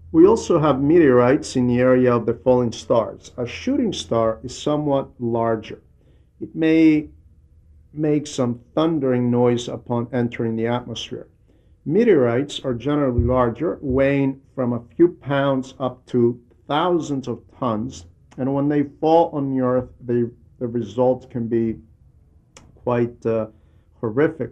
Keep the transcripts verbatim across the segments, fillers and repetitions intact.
We also have meteorites in the area of the falling stars. A shooting star is somewhat larger. It may make some thundering noise upon entering the atmosphere. Meteorites are generally larger, weighing from a few pounds up to thousands of tons, and when they fall on the Earth, they, the result can be quite uh, horrific.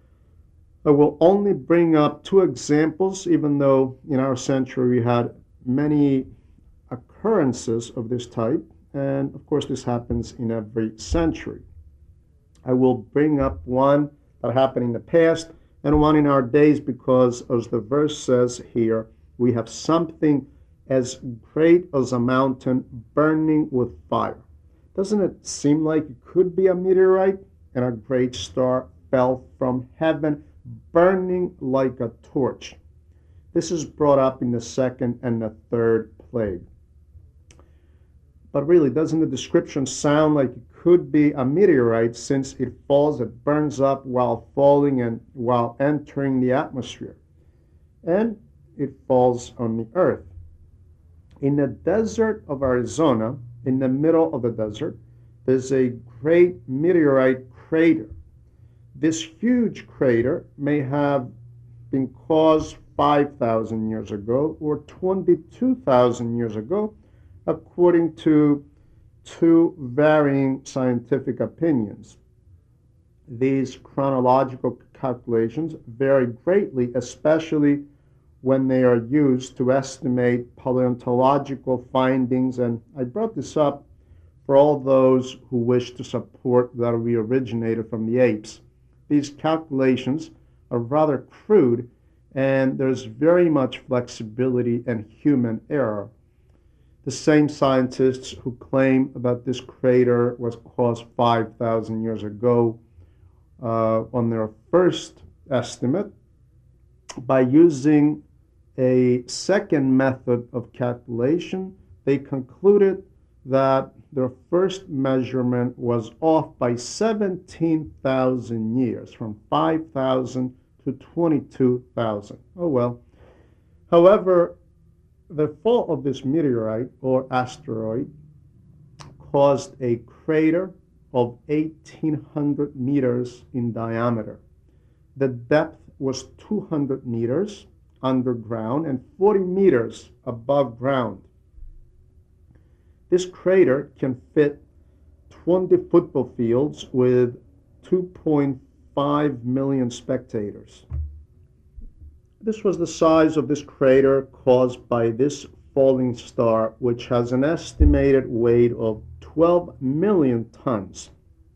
I will only bring up two examples, even though in our century we had many occurrences of this type, and of course, this happens in every century. I will bring up one that happened in the past and one in our days because, as the verse says here, we have something as great as a mountain burning with fire. Doesn't it seem like it could be a meteorite and a great star fell from heaven burning like a torch? This is brought up in the second and the third plague. But really, doesn't the description sound like it could be a meteorite since it falls, it burns up while falling and while entering the atmosphere? And it falls on the earth. In the desert of Arizona, in the middle of the desert, there's a great meteorite crater. This huge crater may have been caused five thousand years ago or twenty-two thousand years ago, according to two varying scientific opinions. These chronological calculations vary greatly, especially when they are used to estimate paleontological findings, and I brought this up for all those who wish to support that we originated from the apes. These calculations are rather crude, and there's very much flexibility and human error. The same scientists who claim that this crater was caused five thousand years ago, uh, on their first estimate, by using a second method of calculation, they concluded that their first measurement was off by seventeen thousand years, from five thousand to twenty-two thousand. Oh well. However, the fall of this meteorite or asteroid caused a crater of eighteen hundred meters in diameter. The depth was two hundred meters underground and forty meters above ground. This crater can fit twenty football fields with two point five million spectators. This was the size of this crater caused by this falling star, which has an estimated weight of twelve million tons.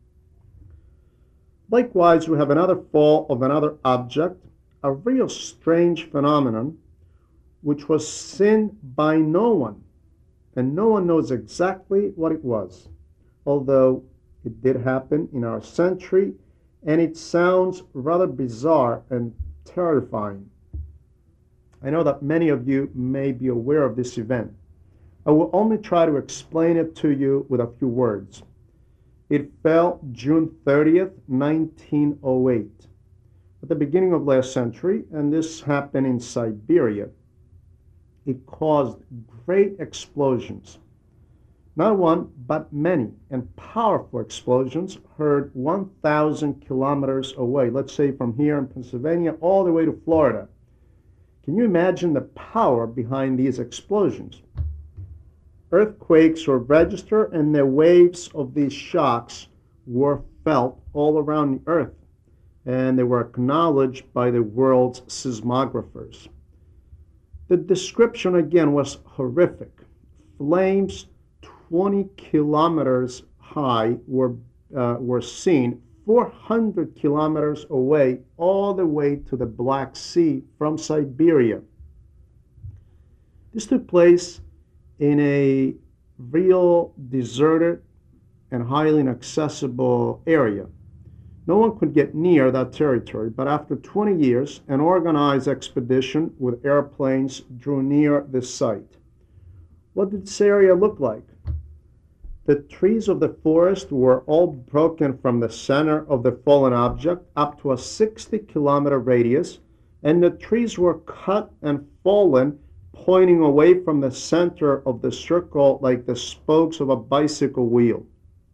Likewise, we have another fall of another object, a real strange phenomenon, which was seen by no one, and no one knows exactly what it was, although it did happen in our century, and it sounds rather bizarre and terrifying. I know that many of you may be aware of this event. I will only try to explain it to you with a few words. It fell June thirtieth, nineteen oh eight, at the beginning of last century, and this happened in Siberia. It caused great explosions. Not one, but many, and powerful explosions heard one thousand kilometers away, let's say from here in Pennsylvania all the way to Florida. Can you imagine the power behind these explosions? Earthquakes were registered, and the waves of these shocks were felt all around the earth, and they were acknowledged by the world's seismographers. The description again was horrific. Flames twenty kilometers high were, uh, were seen four hundred kilometers away, all the way to the Black Sea from Siberia. This took place in a real deserted and highly inaccessible area. No one could get near that territory, but after twenty years, an organized expedition with airplanes drew near this site. What did this area look like? The trees of the forest were all broken from the center of the fallen object up to a sixty kilometer radius, and the trees were cut and fallen pointing away from the center of the circle like the spokes of a bicycle wheel.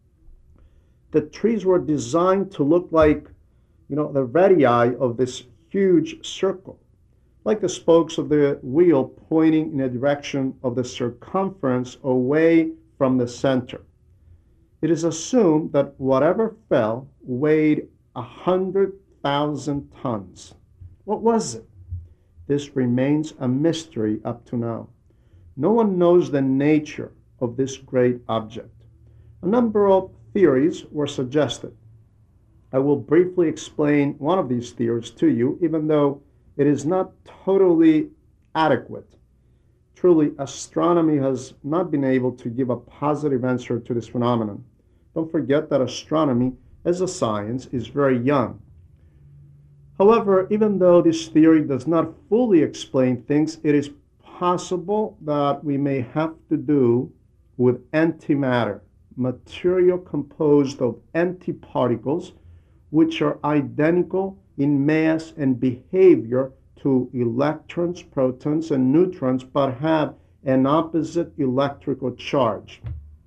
The trees were designed to look like, you know, the radii of this huge circle, like the spokes of the wheel pointing in the direction of the circumference away from the center. It is assumed that whatever fell weighed a hundred thousand tons. What was it? This remains a mystery up to now. No one knows the nature of this great object. A number of theories were suggested. I will briefly explain one of these theories to you, even though it is not totally adequate. Truly, astronomy has not been able to give a positive answer to this phenomenon. Don't forget that astronomy as a science is very young. However, even though this theory does not fully explain things, it is possible that we may have to do with antimatter, material composed of antiparticles, which are identical in mass and behavior to electrons, protons, and neutrons, but have an opposite electrical charge.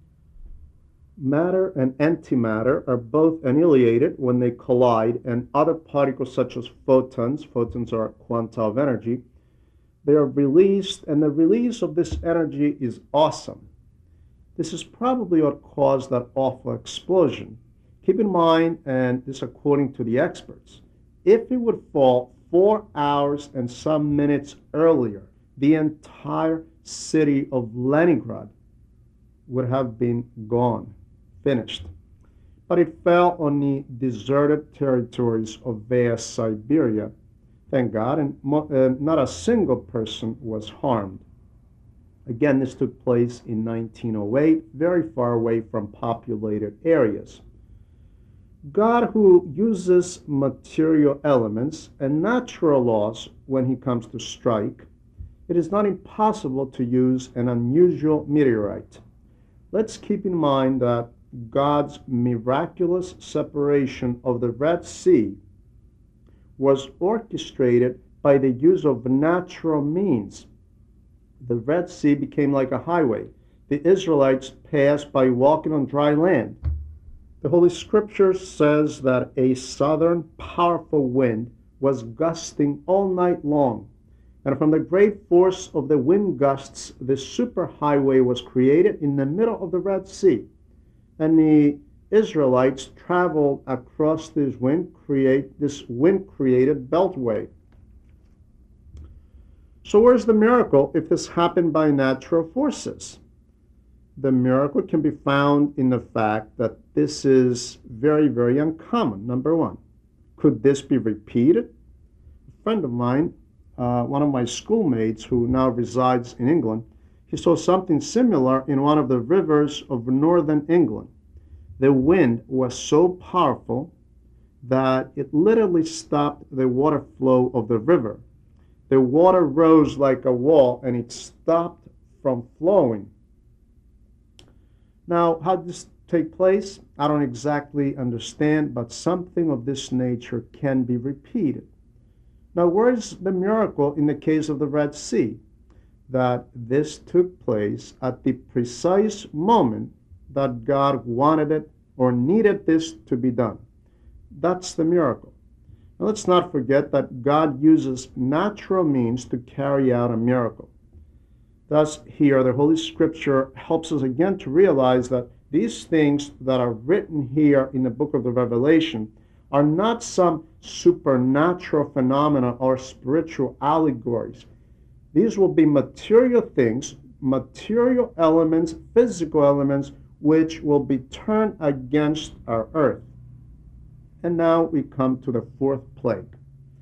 Matter and antimatter are both annihilated when they collide, and other particles such as photons, photons are quanta of energy, they are released, and the release of this energy is awesome. This is probably what caused that awful explosion. Keep in mind, and this according to the experts, if it would fall four hours and some minutes earlier, the entire city of Leningrad would have been gone. Finished. But it fell on the deserted territories of vast Siberia, thank God, and uh, not a single person was harmed. Again, this took place in nineteen oh eight, very far away from populated areas. God, who uses material elements and natural laws when he comes to strike, it is not impossible to use an unusual meteorite. Let's keep in mind that God's miraculous separation of the Red Sea was orchestrated by the use of natural means. The Red Sea became like a highway. The Israelites passed by walking on dry land. The Holy Scripture says that a southern powerful wind was gusting all night long, and from the great force of the wind gusts, the superhighway was created in the middle of the Red Sea. And the Israelites traveled across this wind create this wind created beltway. So where's the miracle if this happened by natural forces? The miracle can be found in the fact that this is very, very uncommon, number one. Could this be repeated? A friend of mine, uh, one of my schoolmates who now resides in England, he saw something similar in one of the rivers of northern England. The wind was so powerful that it literally stopped the water flow of the river. The water rose like a wall and it stopped from flowing. Now, how did this take place? I don't exactly understand, but something of this nature can be repeated. Now, where is the miracle in the case of the Red Sea? That this took place at the precise moment that God wanted it or needed this to be done. That's the miracle. Now, let's not forget that God uses natural means to carry out a miracle. Thus, here, the Holy Scripture helps us again to realize that these things that are written here in the book of the Revelation are not some supernatural phenomena or spiritual allegories. These will be material things, material elements, physical elements, which will be turned against our earth. And now we come to the fourth plague.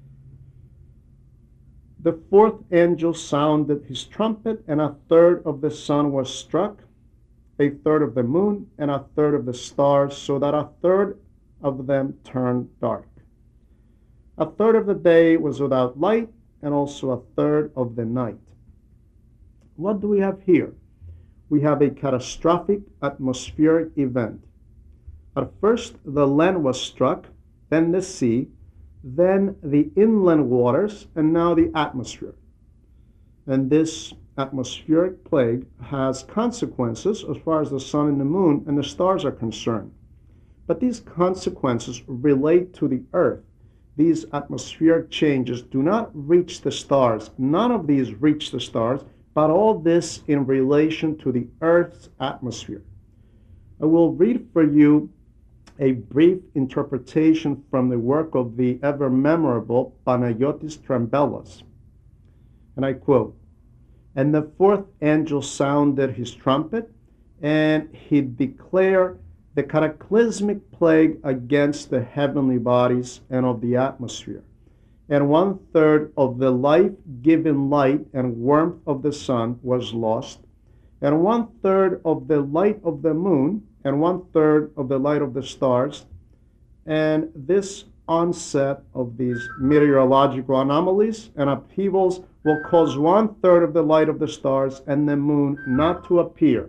The fourth angel sounded his trumpet, and a third of the sun was struck, a third of the moon, and a third of the stars, so that a third of them turned dark. A third of the day was without light, and also a third of the night. What do we have here? We have a catastrophic atmospheric event. At first, the land was struck, then the sea, then the inland waters, and now the atmosphere. And this atmospheric plague has consequences as far as the sun and the moon and the stars are concerned. But these consequences relate to the earth. These atmospheric changes do not reach the stars. None of these reach the stars, but all this in relation to the earth's atmosphere. I will read for you a brief interpretation from the work of the ever memorable Panayotis Trembelos. And I quote, "And the fourth angel sounded his trumpet, and he declared the cataclysmic plague against the heavenly bodies and of the atmosphere. And one third of the life-giving light and warmth of the sun was lost, and one third of the light of the moon, and one third of the light of the stars. And this onset of these meteorological anomalies and upheavals will cause one third of the light of the stars and the moon not to appear."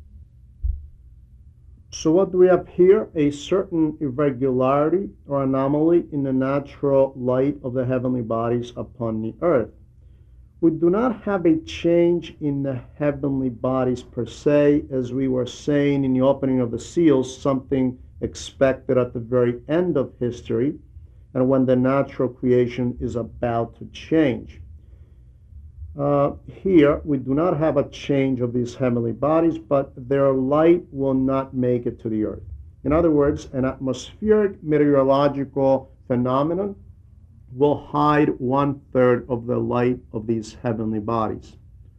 So what do we have here? A certain irregularity or anomaly in the natural light of the heavenly bodies upon the earth. We do not have a change in the heavenly bodies per se, as we were saying in the opening of the seals, something expected at the very end of history, and when the natural creation is about to change. Uh, here, we do not have a change of these heavenly bodies, but their light will not make it to the earth. In other words, an atmospheric meteorological phenomenon will hide one third of the light of these heavenly bodies.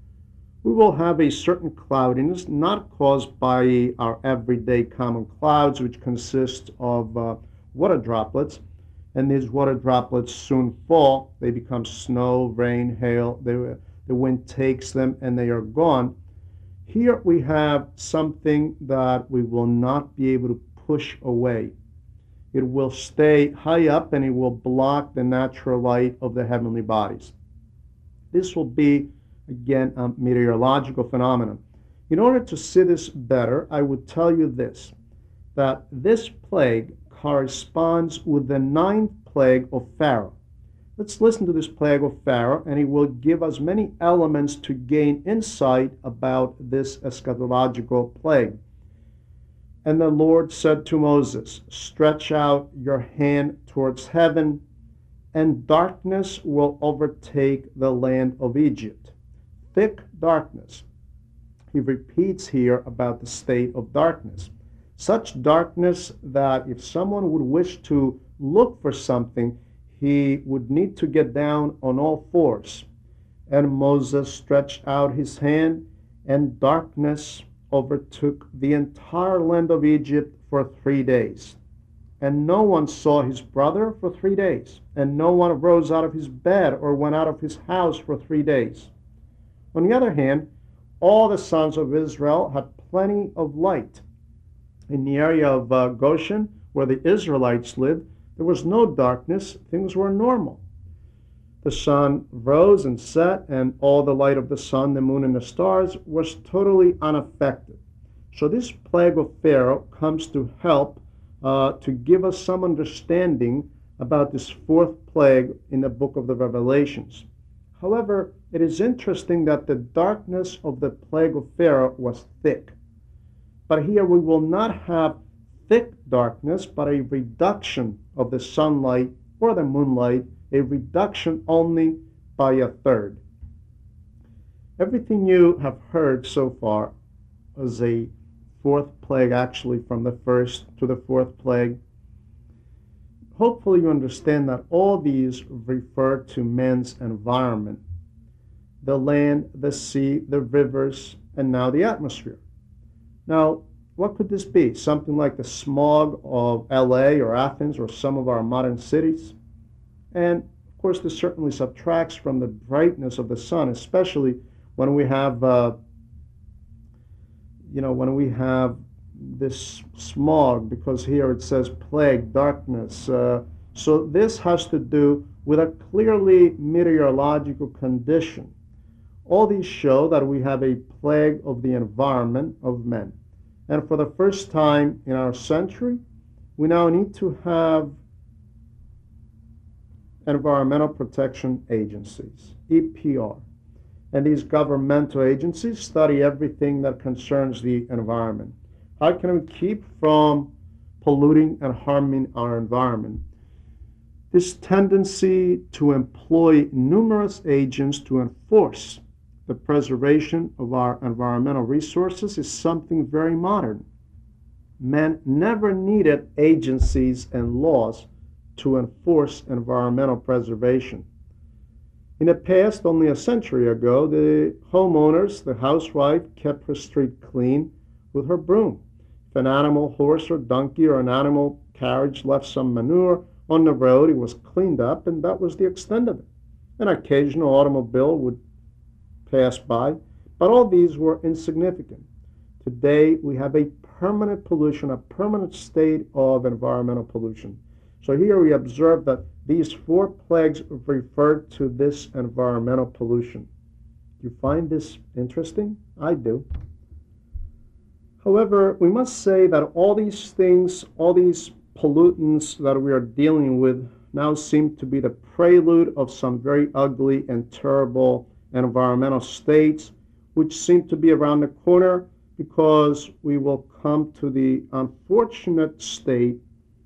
We will have a certain cloudiness not caused by our everyday common clouds, which consist of uh, water droplets, and these water droplets soon fall. They become snow, rain, hail. They, the wind takes them and they are gone. Here we have something that we will not be able to push away. It will stay high up and it will block the natural light of the heavenly bodies. This will be, again, a meteorological phenomenon. In order to see this better, I would tell you this, that this plague corresponds with the ninth plague of Pharaoh. Let's listen to this plague of Pharaoh, and it will give us many elements to gain insight about this eschatological plague. "And the Lord said to Moses, stretch out your hand towards heaven, and darkness will overtake the land of Egypt." Thick darkness. He repeats here about the state of darkness. Such darkness that if someone would wish to look for something, he would need to get down on all fours. "And Moses stretched out his hand, and darkness overtook the entire land of Egypt for three days. And no one saw his brother for three days, and no one rose out of his bed or went out of his house for three days. On the other hand, all the sons of Israel had plenty of light. In the area of uh, Goshen, where the Israelites lived, there was no darkness. Things were normal. The sun rose and set, and all the light of the sun, the moon, and the stars was totally unaffected. So this plague of Pharaoh comes to help uh, to give us some understanding about this fourth plague in the book of the Revelations. However, it is interesting that the darkness of the plague of Pharaoh was thick. But here we will not have thick darkness, but a reduction of the sunlight or the moonlight, a reduction only by a third. Everything you have heard so far is a fourth plague, actually from the first to the fourth plague. Hopefully you understand that all these refer to man's environment, the land, the sea, the rivers, and now the atmosphere. Now, what could this be? Something like the smog of L A or Athens or some of our modern cities? And of course, this certainly subtracts from the brightness of the sun, especially when we have, uh, you know, when we have this smog, because here it says plague, darkness. Uh, so this has to do with a clearly meteorological condition. All these show that we have a plague of the environment of men. And for the first time in our century, we now need to have environmental protection agencies, E P R. And these governmental agencies study everything that concerns the environment. How can we keep from polluting and harming our environment? This tendency to employ numerous agents to enforce the preservation of our environmental resources is something very modern. Man never needed agencies and laws to enforce environmental preservation. In the past, only a century ago, the homeowners, the housewife, kept her street clean with her broom. If an animal, horse or donkey, or an animal carriage left some manure on the road, it was cleaned up, and that was the extent of it. An occasional automobile would pass by, but all these were insignificant. Today, we have a permanent pollution, a permanent state of environmental pollution. So here we observe that these four plagues refer to this environmental pollution. Do you find this interesting? I do. However, we must say that all these things, all these pollutants that we are dealing with now seem to be the prelude of some very ugly and terrible environmental states, which seem to be around the corner, because we will come to the unfortunate state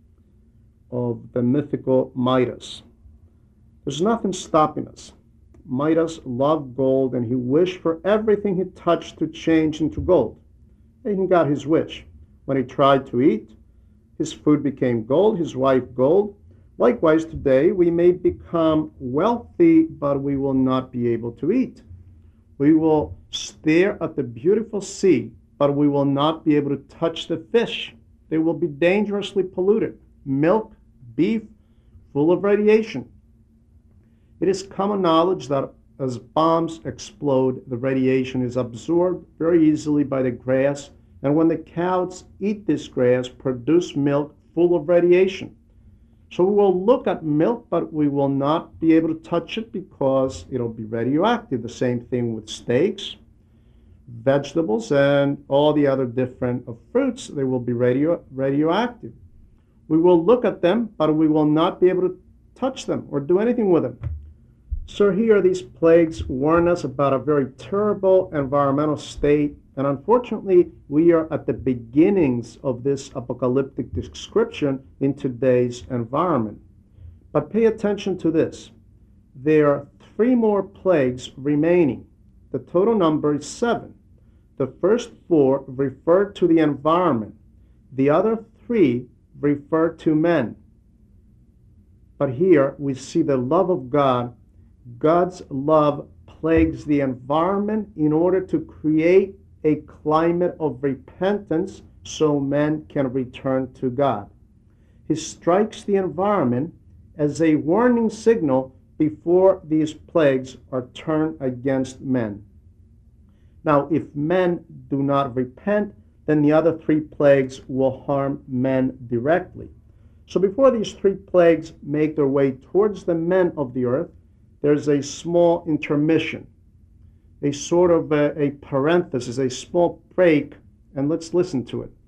of the mythical Midas. There's nothing stopping us. Midas loved gold, and he wished for everything he touched to change into gold. And he got his wish. When he tried to eat, his food became gold, his wife gold. Likewise, today we may become wealthy, but we will not be able to eat. We will stare at the beautiful sea, but we will not be able to touch the fish. They will be dangerously polluted. Milk, beef, full of radiation. It is common knowledge that as bombs explode, the radiation is absorbed very easily by the grass, and when the cows eat this grass, produce milk full of radiation. So we will look at milk, but we will not be able to touch it because it'll be radioactive. The same thing with steaks, vegetables, and all the other different fruits. They will be radio, radioactive. We will look at them, but we will not be able to touch them or do anything with them. So here these plagues warn us about a very terrible environmental state, and unfortunately we are at the beginnings of this apocalyptic description in today's environment. But pay attention to this. There are three more plagues remaining. The total number is seven. The first four refer to the environment. The other three refer to men. But here we see the love of God. God's love plagues the environment in order to create a climate of repentance so men can return to God. He strikes the environment as a warning signal before these plagues are turned against men. Now, if men do not repent, then the other three plagues will harm men directly. So before these three plagues make their way towards the men of the earth, there's a small intermission, a sort of a, a parenthesis, a small break, and let's listen to it.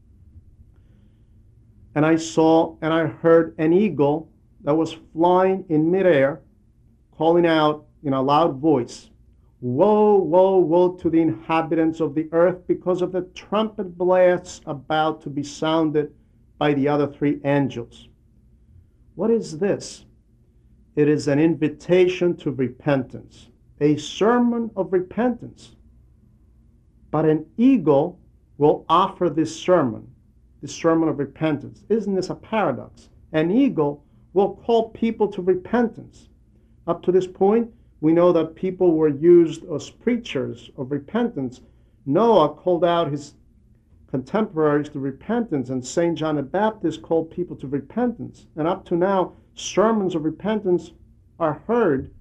And I saw and I heard an eagle that was flying in midair, calling out in a loud voice, "Woe, woe, woe to the inhabitants of the earth because of the trumpet blasts about to be sounded by the other three angels." What is this? It is an invitation to repentance, a sermon of repentance. But an eagle will offer this sermon, this sermon of repentance. Isn't this a paradox? An eagle will call people to repentance. Up to this point, we know that people were used as preachers of repentance. Noah called out his contemporaries to repentance, and Saint John the Baptist called people to repentance. And up to now, sermons of repentance are heard,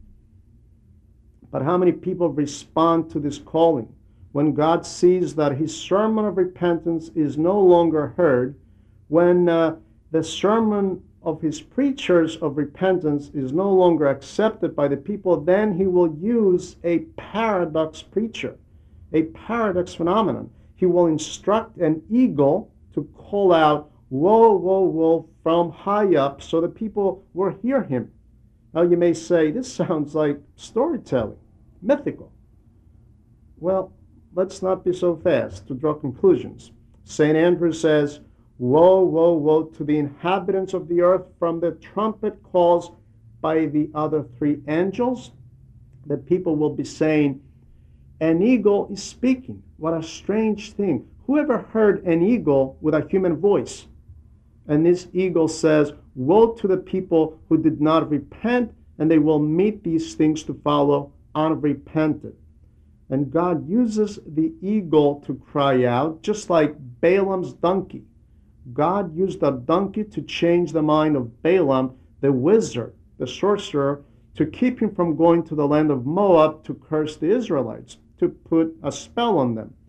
but how many people respond to this calling? When God sees that his sermon of repentance is no longer heard, when uh, the sermon of his preachers of repentance is no longer accepted by the people, then he will use a paradox preacher, a paradox phenomenon. He will instruct an eagle to call out, "Woe, woe, woe," from high up, so the people will hear him. Now you may say, this sounds like storytelling, mythical. Well, let's not be so fast to draw conclusions. Saint Andrew says, woe, woe, woe to the inhabitants of the earth from the trumpet calls by the other three angels. The people will be saying, an eagle is speaking. What a strange thing. Who ever heard an eagle with a human voice? And this eagle says, woe to the people who did not repent, and they will meet these things to follow unrepented. And God uses the eagle to cry out, just like Balaam's donkey. God used a donkey to change the mind of Balaam, the wizard, the sorcerer, to keep him from going to the land of Moab to curse the Israelites, to put a spell on them.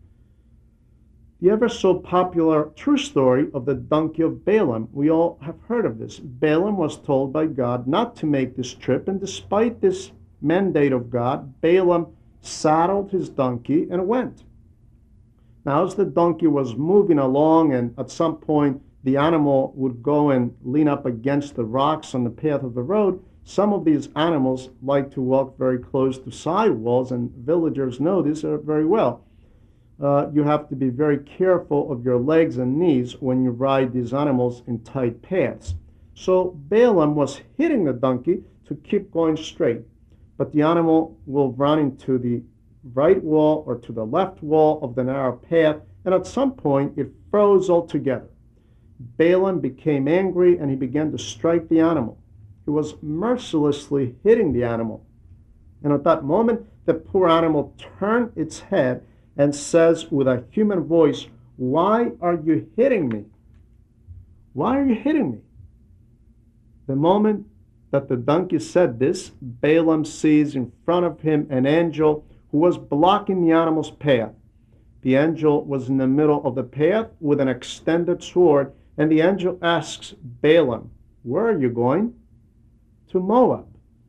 The ever so popular true story of the donkey of Balaam, we all have heard of this. Balaam was told by God not to make this trip, and despite this mandate of God, Balaam saddled his donkey and went. Now, as the donkey was moving along, and at some point the animal would go and lean up against the rocks on the path of the road, some of these animals like to walk very close to sidewalls, and villagers know this very well. Uh, you have to be very careful of your legs and knees when you ride these animals in tight paths. So Balaam was hitting the donkey to keep going straight, but the animal will run into the right wall or to the left wall of the narrow path, and at some point it froze altogether. Balaam became angry, and he began to strike the animal. He was mercilessly hitting the animal. And at that moment, the poor animal turned its head and says with a human voice, why are you hitting me? Why are you hitting me? The moment that the donkey said this, Balaam sees in front of him an angel who was blocking the animal's path. The angel was in the middle of the path with an extended sword, and the angel asks Balaam, where are you going? To Moab.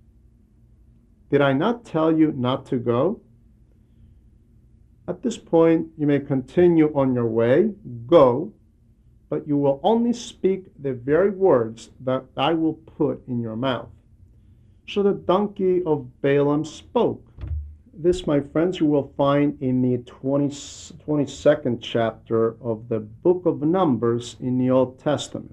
Did I not tell you not to go? At this point, you may continue on your way, go, but you will only speak the very words that I will put in your mouth. So the donkey of Balaam spoke. This, my friends, you will find in the twenty-second chapter of the book of Numbers in the Old Testament.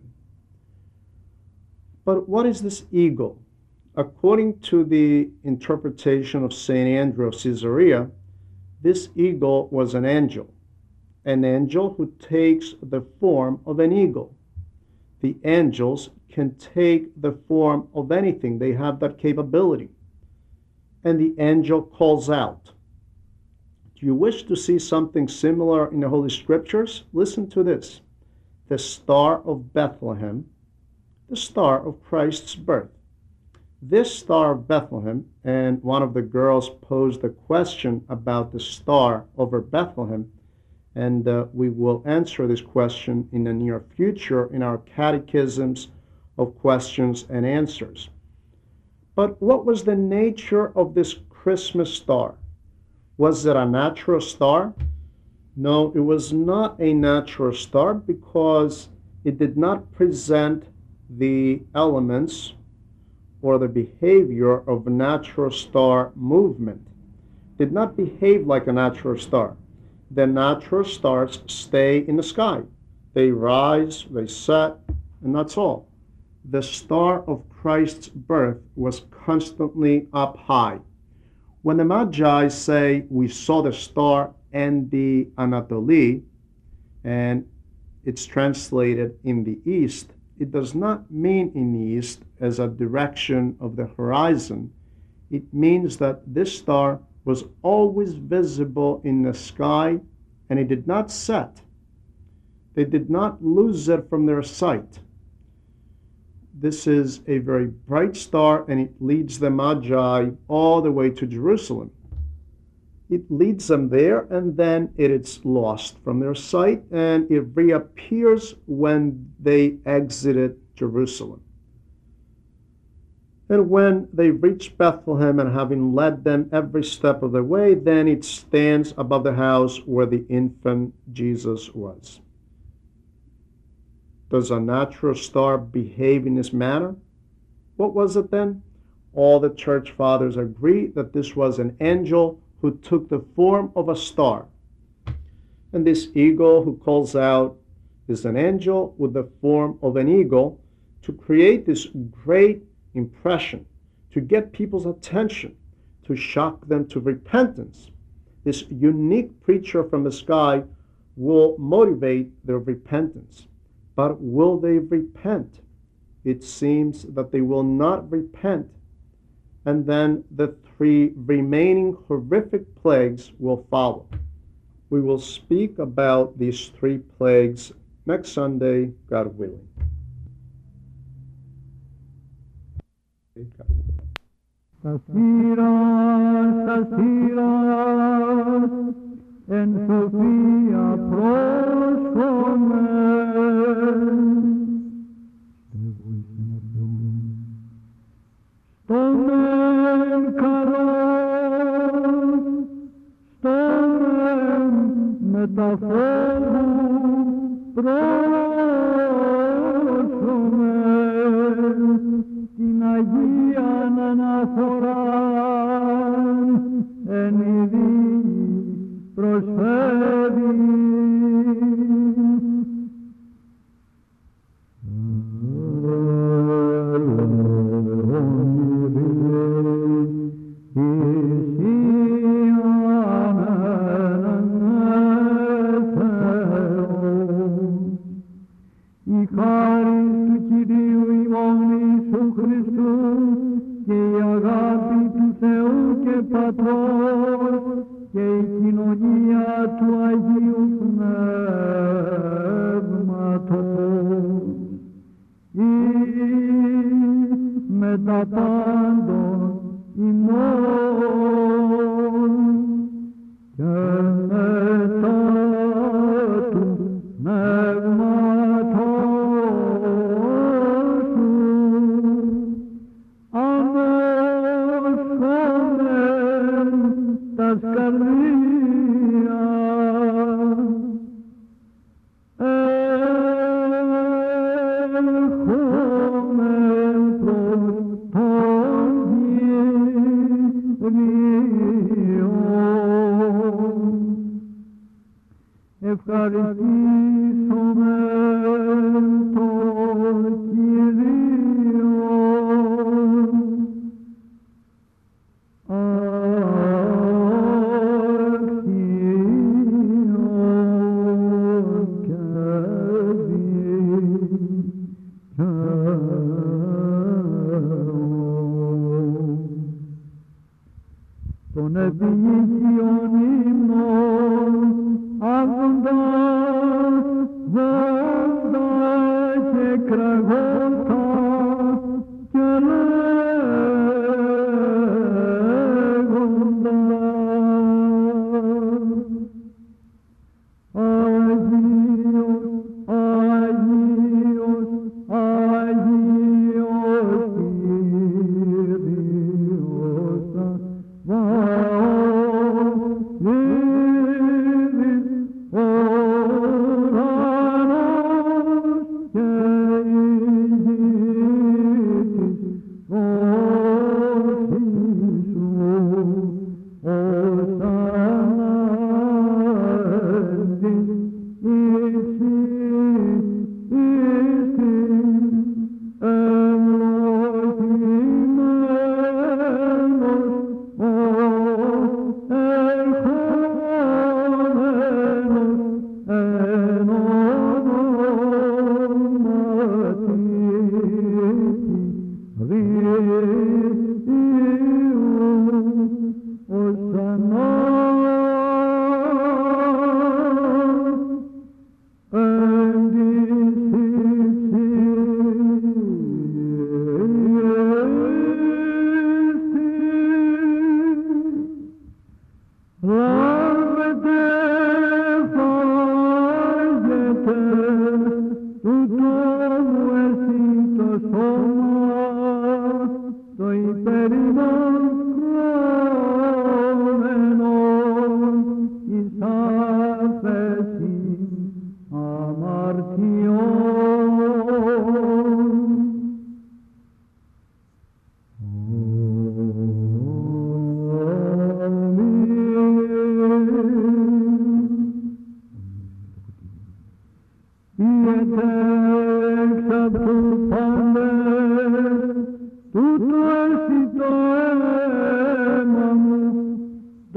But what is this eagle? According to the interpretation of Saint Andrew of Caesarea, this eagle was an angel, an angel who takes the form of an eagle. The angels can take the form of anything. They have that capability. And the angel calls out. Do you wish to see something similar in the Holy Scriptures? Listen to this. The star of Bethlehem, the star of Christ's birth. This star of Bethlehem, and one of the girls posed a question about the star over Bethlehem, and uh, we will answer this question in the near future in our catechisms of questions and answers. But what was the nature of this Christmas star? Was it a natural star? No, it was not a natural star because it did not present the elements or the behavior of a natural star movement. It did not behave like a natural star. The natural stars stay in the sky. They rise, they set, and that's all. The star of Christ's birth was constantly up high. When the Magi say, we saw the star and the Anatolie, and it's translated in the east, it does not mean in the east as a direction of the horizon. It means that this star was always visible in the sky, and it did not set. They did not lose it from their sight. This is a very bright star, and it leads the Magi all the way to Jerusalem. It leads them there, and then it is lost from their sight, and it reappears when they exited Jerusalem. And when they reach Bethlehem, and having led them every step of the way, then it stands above the house where the infant Jesus was. Does a natural star behave in this manner? What was it then? All the church fathers agree that this was an angel who who took the form of a star. And this eagle who calls out is an angel with the form of an eagle to create this great impression, to get people's attention, to shock them to repentance. This unique preacher from the sky will motivate their repentance. But will they repent? It seems that they will not repent. And then the three remaining horrific plagues will follow. We will speak about these three plagues next Sunday, God willing. Σασίρα, σασίρα, εν σοφία πρόσχομαι. Στον εν καρός, στον εν μεταφόρου πρόσχομαι. Την Αγίαν αναφοράν εν ειρήνη προσφέρει. Η χάρη του Κυρίου ημών Ιησού Χριστού και η αγάπη του Θεού και Πατρός και η κοινωνία του Αγίου Πνεύματος ή με τα πάντων ημών και μετά του Πνεύματος σου αμέσχομεν τας καρδίας ερχόμεν προς τον Κύριον. Ευχαριστήσομεν τον Κύριον. Αξίον και δικαίων. Τον επινήσιον ύμνον άκοντας βόντα και κραγώτα και λέγοντας Αγίος, Αγίος, Αγίος Κύριος Σαββαός, ειρήνης ουρανός και η γη της δόξης σου, οσανά εν την ύψη εις την ευλογημένος ο ερχόμενος εν ονόματι Κυρίου οσανά εν της ύψης λάβετε, φάγετε, τούτο μου εσύ το σώμα, το υπερημών κρώμενον εις άφεση αμαρτιών. Αμήν.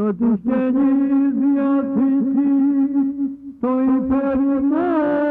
της Καινής Διαθήκης το υπερημέρον